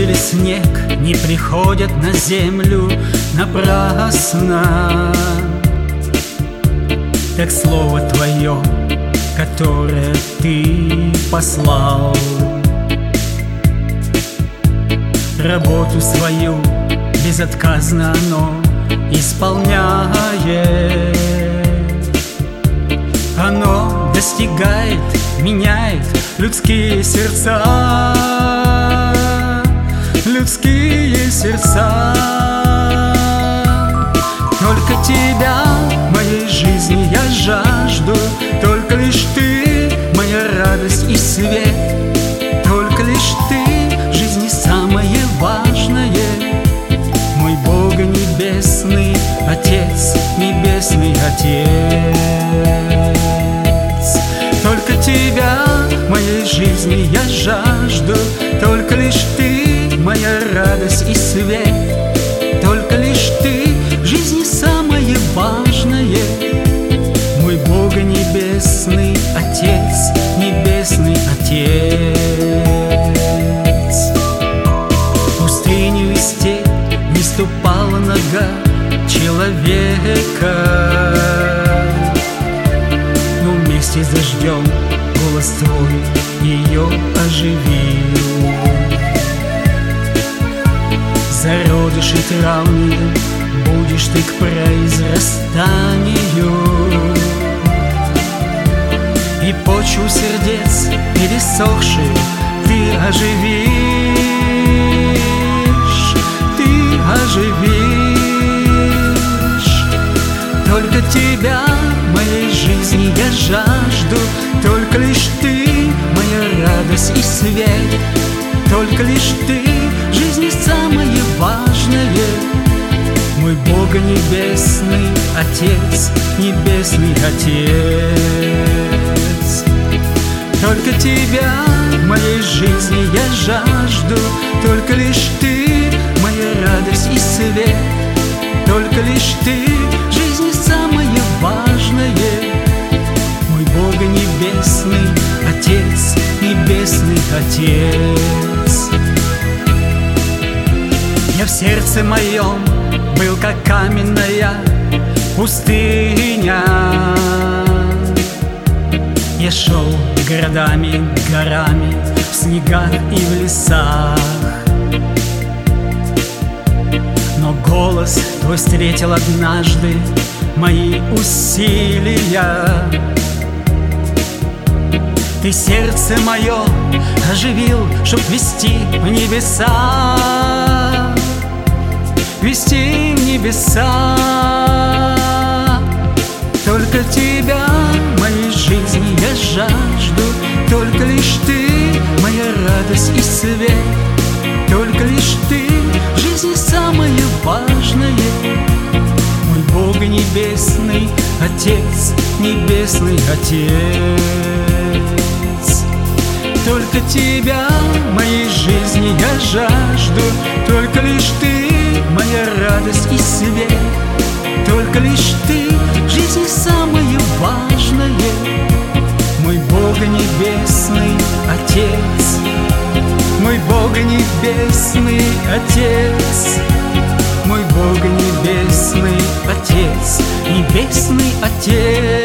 или снег не приходят на землю напрасно. Так слово Твое, которое Ты послал, работу свою безотказно оно исполняет. Оно достигает, меняет людские сердца, людские сердца. Только Тебя в моей жизни я жажду, только лишь Ты моя радость и свет, только лишь Ты в жизни самое важное. Мой Бог небесный Отец, небесный Отец. Только Тебя в моей жизни я жажду, только лишь Ты моя радость и свет, только лишь Ты в жизни самое важное. Мой Бог небесный Отец, небесный Отец. Пустыню и степь не ступала нога человека, но вместе с дождем голос Твой ее оживил. Зародыши травные будешь Ты к произрастанию, и почву сердец пересохшие Ты оживишь, Ты оживишь. Только Тебя в моей жизни я жажду, только лишь Ты моя радость и свет, только лишь Ты в жизни самое важное. Мой Бог небесный Отец, небесный Отец. Только Тебя в моей жизни я жажду, только лишь Ты моя радость и свет, только лишь Ты в жизни самое важное. Мой Бог небесный Отец, небесный Отец. Я в сердце моем был как каменная пустыня. Я шел городами, горами, в снегах и в лесах, но голос Твой встретил однажды мои усилия. Ты сердце мое оживил, чтоб вести в небеса, вести в небеса. Только Тебя в моей жизни я жажду, только лишь Ты моя радость и свет, только лишь Ты в жизни самое важное. Мой Бог небесный Отец, небесный Отец. Только Тебя в моей жизни я жажду, только лишь Ты моя радость и свет, только лишь Ты в жизни самое важное. Мой Бог небесный Отец, мой Бог небесный Отец, мой Бог небесный Отец, небесный Отец.